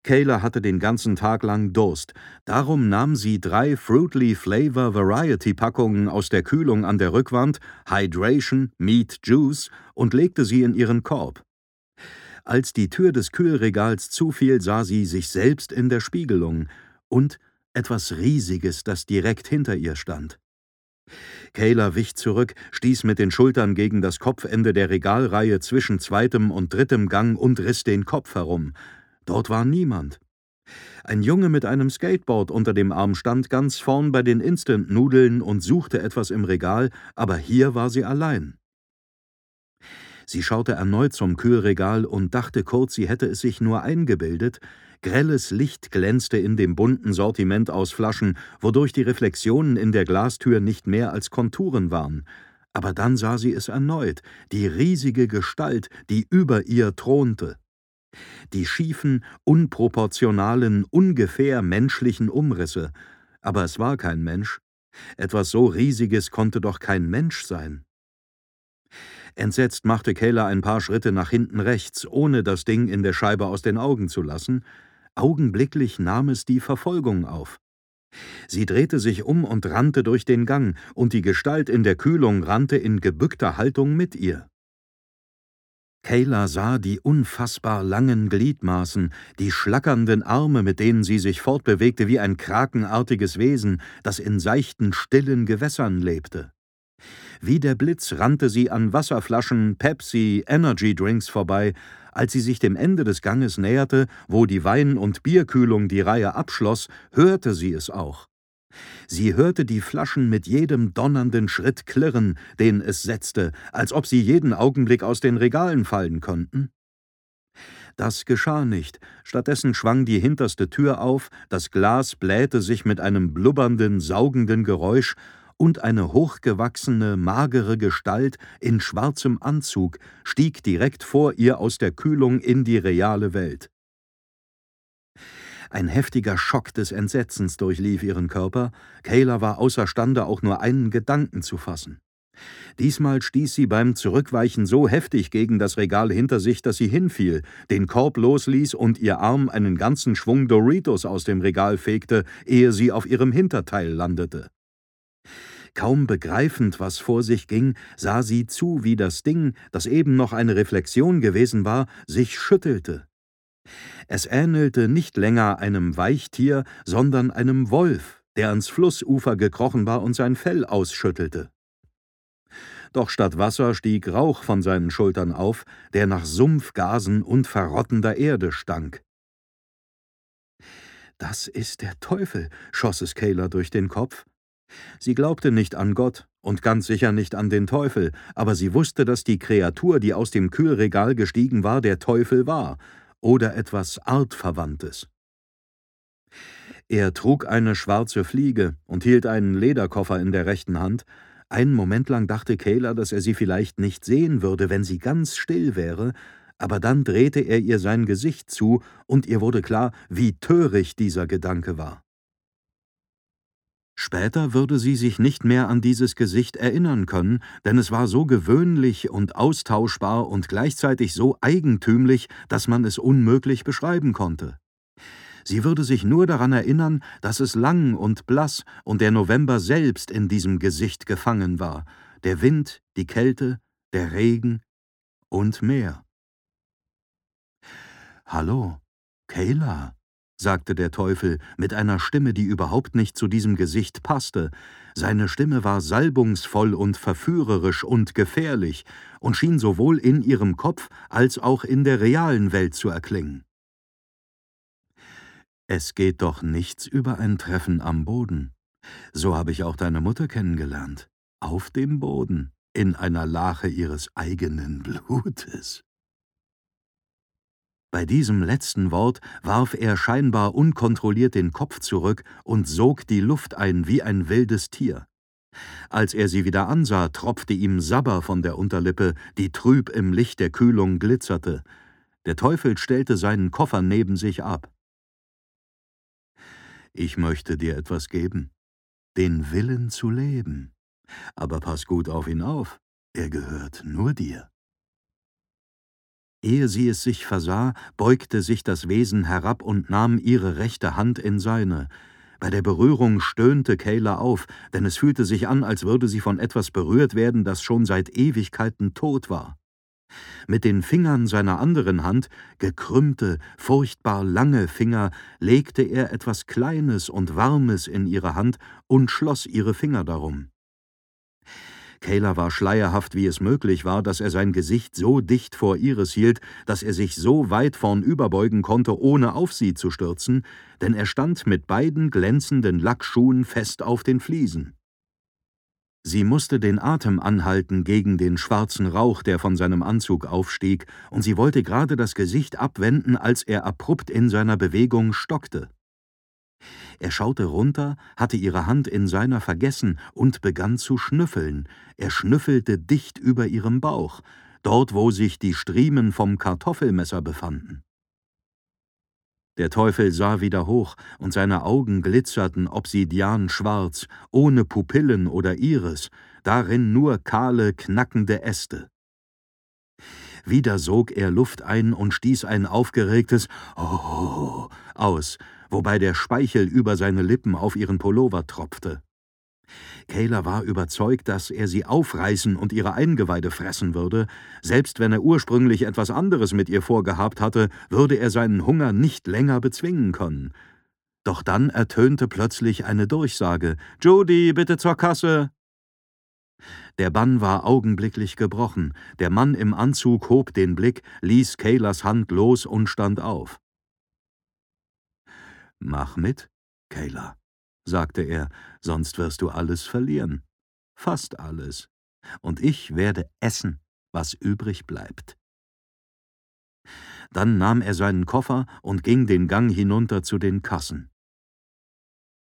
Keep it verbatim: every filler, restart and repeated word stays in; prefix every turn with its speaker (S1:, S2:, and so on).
S1: Kayla hatte den ganzen Tag lang Durst. Darum nahm sie drei Fruitly Flavor Variety Packungen aus der Kühlung an der Rückwand, Hydration, Meat, Juice, und legte sie in ihren Korb. Als die Tür des Kühlregals zufiel, sah sie sich selbst in der Spiegelung und etwas Riesiges, das direkt hinter ihr stand. Kayla wich zurück, stieß mit den Schultern gegen das Kopfende der Regalreihe zwischen zweitem und drittem Gang und riss den Kopf herum. Dort war niemand. Ein Junge mit einem Skateboard unter dem Arm stand ganz vorn bei den Instant-Nudeln und suchte etwas im Regal, aber hier war sie allein. Sie schaute erneut zum Kühlregal und dachte kurz, sie hätte es sich nur eingebildet. Grelles Licht glänzte in dem bunten Sortiment aus Flaschen, wodurch die Reflexionen in der Glastür nicht mehr als Konturen waren. Aber dann sah sie es erneut, die riesige Gestalt, die über ihr thronte. Die schiefen, unproportionalen, ungefähr menschlichen Umrisse. Aber es war kein Mensch. Etwas so Riesiges konnte doch kein Mensch sein. Entsetzt machte Kayla ein paar Schritte nach hinten rechts, ohne das Ding in der Scheibe aus den Augen zu lassen. Augenblicklich nahm es die Verfolgung auf. Sie drehte sich um und rannte durch den Gang, und die Gestalt in der Kühlung rannte in gebückter Haltung mit ihr. Kayla sah die unfassbar langen Gliedmaßen, die schlackernden Arme, mit denen sie sich fortbewegte wie ein krakenartiges Wesen, das in seichten, stillen Gewässern lebte. Wie der Blitz rannte sie an Wasserflaschen, Pepsi, Energy-Drinks vorbei. Als sie sich dem Ende des Ganges näherte, wo die Wein- und Bierkühlung die Reihe abschloss, hörte sie es auch. Sie hörte die Flaschen mit jedem donnernden Schritt klirren, den es setzte, als ob sie jeden Augenblick aus den Regalen fallen könnten. Das geschah nicht. Stattdessen schwang die hinterste Tür auf, das Glas blähte sich mit einem blubbernden, saugenden Geräusch, und eine hochgewachsene, magere Gestalt in schwarzem Anzug stieg direkt vor ihr aus der Kühlung in die reale Welt. Ein heftiger Schock des Entsetzens durchlief ihren Körper. Kayla war außerstande, auch nur einen Gedanken zu fassen. Diesmal stieß sie beim Zurückweichen so heftig gegen das Regal hinter sich, dass sie hinfiel, den Korb losließ und ihr Arm einen ganzen Schwung Doritos aus dem Regal fegte, ehe sie auf ihrem Hinterteil landete. Kaum begreifend, was vor sich ging, sah sie zu, wie das Ding, das eben noch eine Reflexion gewesen war, sich schüttelte. Es ähnelte nicht länger einem Weichtier, sondern einem Wolf, der ans Flussufer gekrochen war und sein Fell ausschüttelte. Doch statt Wasser stieg Rauch von seinen Schultern auf, der nach Sumpfgasen und verrottender Erde stank. »Das ist der Teufel«, schoss es Kayla durch den Kopf. Sie glaubte nicht an Gott und ganz sicher nicht an den Teufel, aber sie wusste, dass die Kreatur, die aus dem Kühlregal gestiegen war, der Teufel war oder etwas Artverwandtes. Er trug eine schwarze Fliege und hielt einen Lederkoffer in der rechten Hand. Einen Moment lang dachte Kayla, dass er sie vielleicht nicht sehen würde, wenn sie ganz still wäre, aber dann drehte er ihr sein Gesicht zu, und ihr wurde klar, wie töricht dieser Gedanke war. Später würde sie sich nicht mehr an dieses Gesicht erinnern können, denn es war so gewöhnlich und austauschbar und gleichzeitig so eigentümlich, dass man es unmöglich beschreiben konnte. Sie würde sich nur daran erinnern, dass es lang und blass und der November selbst in diesem Gesicht gefangen war, der Wind, die Kälte, der Regen und mehr. »Hallo, Kayla«, sagte der Teufel mit einer Stimme, die überhaupt nicht zu diesem Gesicht passte. Seine Stimme war salbungsvoll und verführerisch und gefährlich und schien sowohl in ihrem Kopf als auch in der realen Welt zu erklingen. »Es geht doch nichts über ein Treffen am Boden. So habe ich auch deine Mutter kennengelernt. Auf dem Boden, in einer Lache ihres eigenen Blutes.« Bei diesem letzten Wort warf er scheinbar unkontrolliert den Kopf zurück und sog die Luft ein wie ein wildes Tier. Als er sie wieder ansah, tropfte ihm Sabber von der Unterlippe, die trüb im Licht der Kühlung glitzerte. Der Teufel stellte seinen Koffer neben sich ab. »Ich möchte dir etwas geben, den Willen zu leben. Aber pass gut auf ihn auf, er gehört nur dir.« Ehe sie es sich versah, beugte sich das Wesen herab und nahm ihre rechte Hand in seine. Bei der Berührung stöhnte Kayla auf, denn es fühlte sich an, als würde sie von etwas berührt werden, das schon seit Ewigkeiten tot war. Mit den Fingern seiner anderen Hand, gekrümmte, furchtbar lange Finger, legte er etwas Kleines und Warmes in ihre Hand und schloss ihre Finger darum. Kayla war schleierhaft, wie es möglich war, dass er sein Gesicht so dicht vor ihres hielt, dass er sich so weit vornüberbeugen konnte, ohne auf sie zu stürzen, denn er stand mit beiden glänzenden Lackschuhen fest auf den Fliesen. Sie musste den Atem anhalten gegen den schwarzen Rauch, der von seinem Anzug aufstieg, und sie wollte gerade das Gesicht abwenden, als er abrupt in seiner Bewegung stockte. Er schaute runter, hatte ihre Hand in seiner vergessen und begann zu schnüffeln. Er schnüffelte dicht über ihrem Bauch, dort, wo sich die Striemen vom Kartoffelmesser befanden. Der Teufel sah wieder hoch, und seine Augen glitzerten obsidianschwarz, ohne Pupillen oder Iris, darin nur kahle, knackende Äste. Wieder sog er Luft ein und stieß ein aufgeregtes »Oh« aus, wobei der Speichel über seine Lippen auf ihren Pullover tropfte. Kayla war überzeugt, dass er sie aufreißen und ihre Eingeweide fressen würde. Selbst wenn er ursprünglich etwas anderes mit ihr vorgehabt hatte, würde er seinen Hunger nicht länger bezwingen können. Doch dann ertönte plötzlich eine Durchsage: »Judy, bitte zur Kasse!« Der Bann war augenblicklich gebrochen. Der Mann im Anzug hob den Blick, ließ Kaylas Hand los und stand auf. »Mach mit, Kayla«, sagte er, »sonst wirst du alles verlieren. Fast alles. Und ich werde essen, was übrig bleibt.« Dann nahm er seinen Koffer und ging den Gang hinunter zu den Kassen.